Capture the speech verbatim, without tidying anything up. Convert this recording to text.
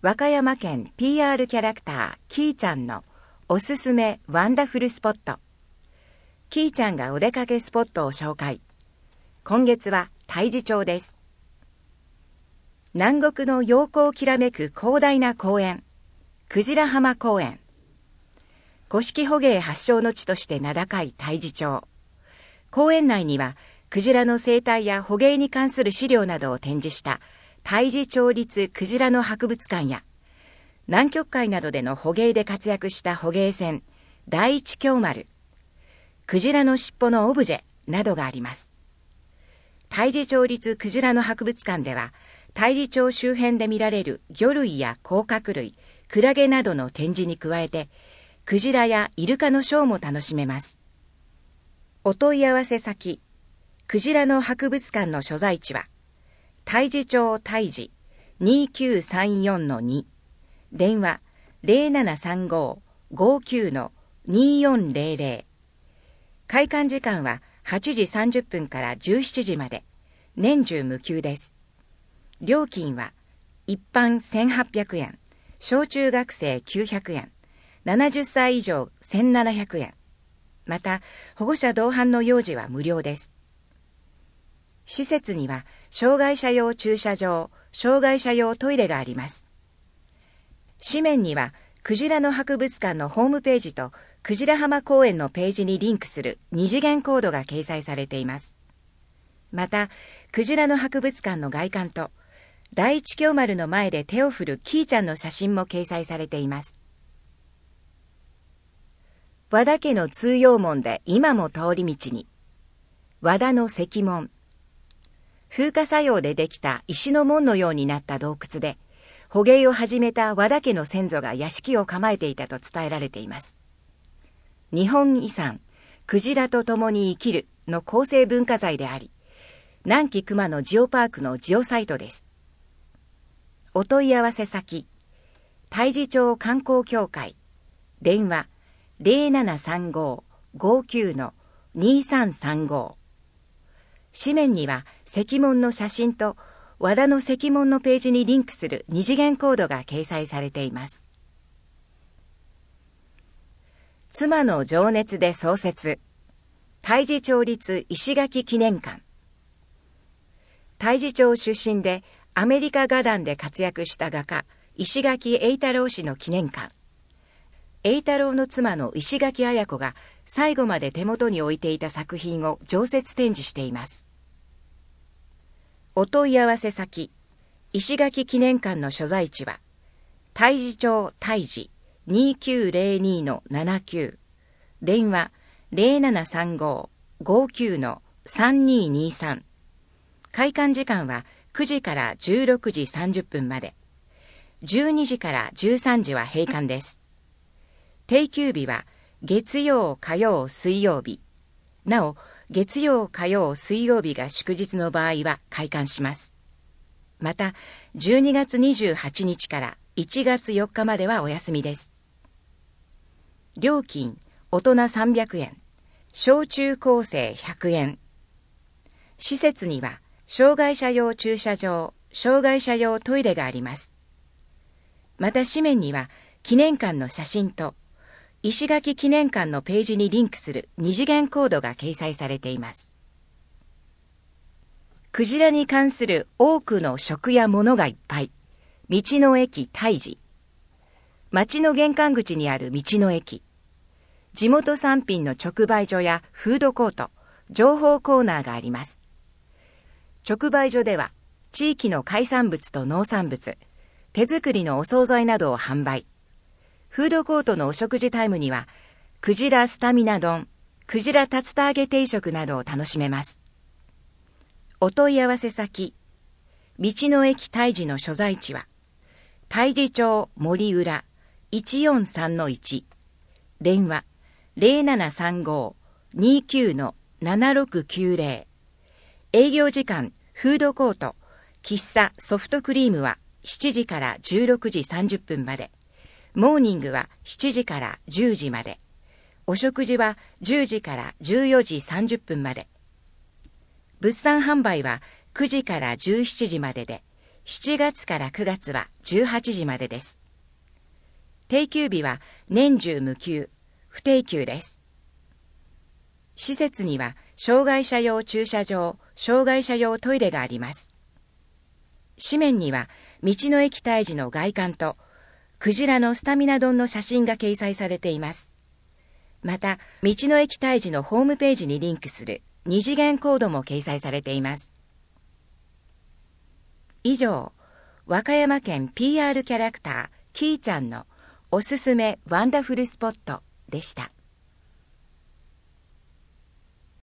和歌山県 ピーアール キャラクターキーちゃんのおすすめワンダフルスポット。キーちゃんがお出かけスポットを紹介。今月は太地町です。南国の陽光きらめく広大な公園、クジラ浜公園。古式捕鯨発祥の地として名高い太地町。公園内にはクジラの生態や捕鯨に関する資料などを展示した太地町立クジラの博物館や、南極海などでの捕鯨で活躍した捕鯨船第一京丸、クジラの尻尾のオブジェなどがあります。太地町立クジラの博物館では、太地町周辺で見られる魚類や甲殻類、クラゲなどの展示に加えて、クジラやイルカのショーも楽しめます。お問い合わせ先、クジラの博物館の所在地は、太地町太地 にきゅうさんよんのに、電話 ゼロななさんご ごきゅう によんゼロゼロ。開館時間ははちじさんじゅっぷんからじゅうしちじまで、年中無休です。料金は一般せんはっぴゃくえん、小中学生きゅうひゃくえん、ななじゅっさい以上せんななひゃくえん。また、保護者同伴の幼児は無料です。施設には、障害者用駐車場、障害者用トイレがあります。紙面には、クジラの博物館のホームページと、クジラ浜公園のページにリンクする二次元コードが掲載されています。また、クジラの博物館の外観と、第一京丸の前で手を振るキーちゃんの写真も掲載されています。和田家の通用門で今も通り道に、和田の石門。風化作用でできた石の門のようになった洞窟で、捕鯨を始めた和田家の先祖が屋敷を構えていたと伝えられています。日本遺産、クジラと共に生きるの構成文化財であり、南紀熊野ジオパークのジオサイトです。お問い合わせ先、太地町観光協会、電話ゼロななさんご ごきゅう にさんさんご。紙面には石門の写真と和田の石門のページにリンクする二次元コードが掲載されています。妻の情熱で創設、太地町立石垣記念館。太地町出身でアメリカ画壇で活躍した画家、石垣栄太郎氏の記念館。栄太郎の妻の石垣綾子が最後まで手元に置いていた作品を常設展示しています。お問い合わせ先、石垣記念館の所在地は、太地町太地 にきゅうゼロにのななきゅう、電話ゼロななさんご ごきゅう さんににさん。開館時間はくじからじゅうろくじさんじゅっぷんまで、じゅうにじからじゅうさんじは閉館です。定休日は月曜、火曜、水曜日。なお、月曜、火曜、水曜日が祝日の場合は開館します。また、じゅうにがつにじゅうはちにちからいちがつよっかまではお休みです。料金、大人さんびゃくえん、小中高生ひゃくえん。施設には、障害者用駐車場、障害者用トイレがあります。また紙面には、記念館の写真と、石垣記念館のページにリンクする二次元コードが掲載されています。クジラに関する多くの食や物がいっぱい。道の駅太地。町の玄関口にある道の駅。地元産品の直売所やフードコート、情報コーナーがあります。直売所では、地域の海産物と農産物、手作りのお惣菜などを販売。フードコートのお食事タイムには、クジラスタミナ丼、クジラ竜田揚げ定食などを楽しめます。お問い合わせ先、道の駅太地の所在地は、太地町森浦 いちよんさんのいち、電話ゼロななさんご にきゅう ななろくきゅうゼロ。営業時間、フードコート、喫茶ソフトクリームはしちじからじゅうろくじさんじゅっぷんまで。モーニングはしちじからじゅうじまで。お食事はじゅうじからじゅうよじさんじゅっぷんまで。物産販売はくじからじゅうしちじまでで、 しちがつからくがつはじゅうはちじまでです。定休日は年中無休、不定休です。施設には障害者用駐車場、障害者用トイレがあります。紙面には道の駅退治の外観とクジラのスタミナ丼の写真が掲載されています。また、道の駅退治のホームページにリンクする二次元コードも掲載されています。以上、和歌山県 ピーアール キャラクターキーちゃんのおすすめワンダフルスポットでした。